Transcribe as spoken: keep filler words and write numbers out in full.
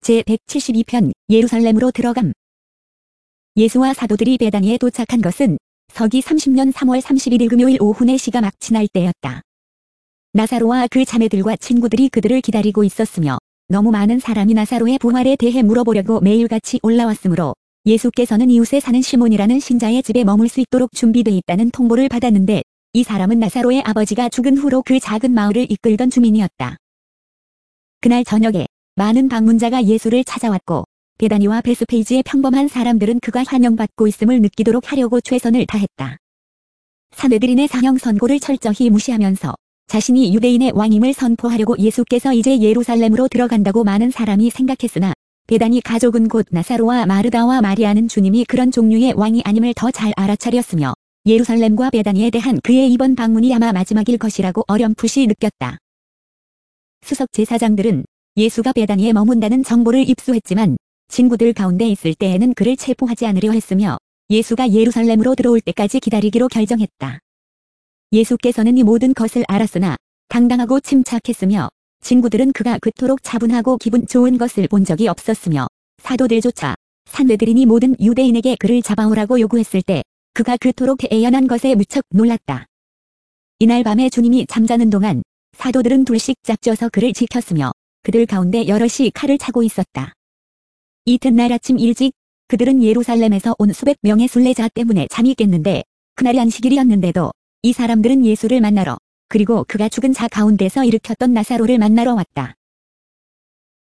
제백칠십이 편 예루살렘으로 들어감. 예수와 사도들이 베다니에 도착한 것은 서기 삼십 년 삼월 삼십일일 금요일 오후 네 시가 막 지날 때였다. 나사로와 그 자매들과 친구들이 그들을 기다리고 있었으며 너무 많은 사람이 나사로의 부활에 대해 물어보려고 매일같이 올라왔으므로 예수께서는 이웃에 사는 시몬이라는 신자의 집에 머물 수 있도록 준비돼 있다는 통보를 받았는데, 이 사람은 나사로의 아버지가 죽은 후로 그 작은 마을을 이끌던 주민이었다. 그날 저녁에 많은 방문자가 예수를 찾아왔고, 베다니와 베스페이지의 평범한 사람들은 그가 환영받고 있음을 느끼도록 하려고 최선을 다했다. 사내들인의 사형 선고를 철저히 무시하면서 자신이 유대인의 왕임을 선포하려고 예수께서 이제 예루살렘으로 들어간다고 많은 사람이 생각했으나, 베다니 가족은 곧 나사로와 마르다와 마리아는 주님이 그런 종류의 왕이 아님을 더 잘 알아차렸으며, 예루살렘과 베다니에 대한 그의 이번 방문이 아마 마지막일 것이라고 어렴풋이 느꼈다. 수석 제사장들은 예수가 베다니에 머문다는 정보를 입수했지만 친구들 가운데 있을 때에는 그를 체포하지 않으려 했으며 예수가 예루살렘으로 들어올 때까지 기다리기로 결정했다. 예수께서는 이 모든 것을 알았으나 당당하고 침착했으며 친구들은 그가 그토록 차분하고 기분 좋은 것을 본 적이 없었으며 사도들조차 산외들이니 모든 유대인에게 그를 잡아오라고 요구했을 때 그가 그토록 애연한 것에 무척 놀랐다. 이날 밤에 주님이 잠자는 동안 사도들은 둘씩 짝져서 그를 지켰으며 그들 가운데 여럿이 칼을 차고 있었다. 이튿날 아침 일찍 그들은 예루살렘에서 온 수백 명의 순례자 때문에 잠이 깼는데, 그날이 안식일이었는데도 이 사람들은 예수를 만나러, 그리고 그가 죽은 자 가운데서 일으켰던 나사로를 만나러 왔다.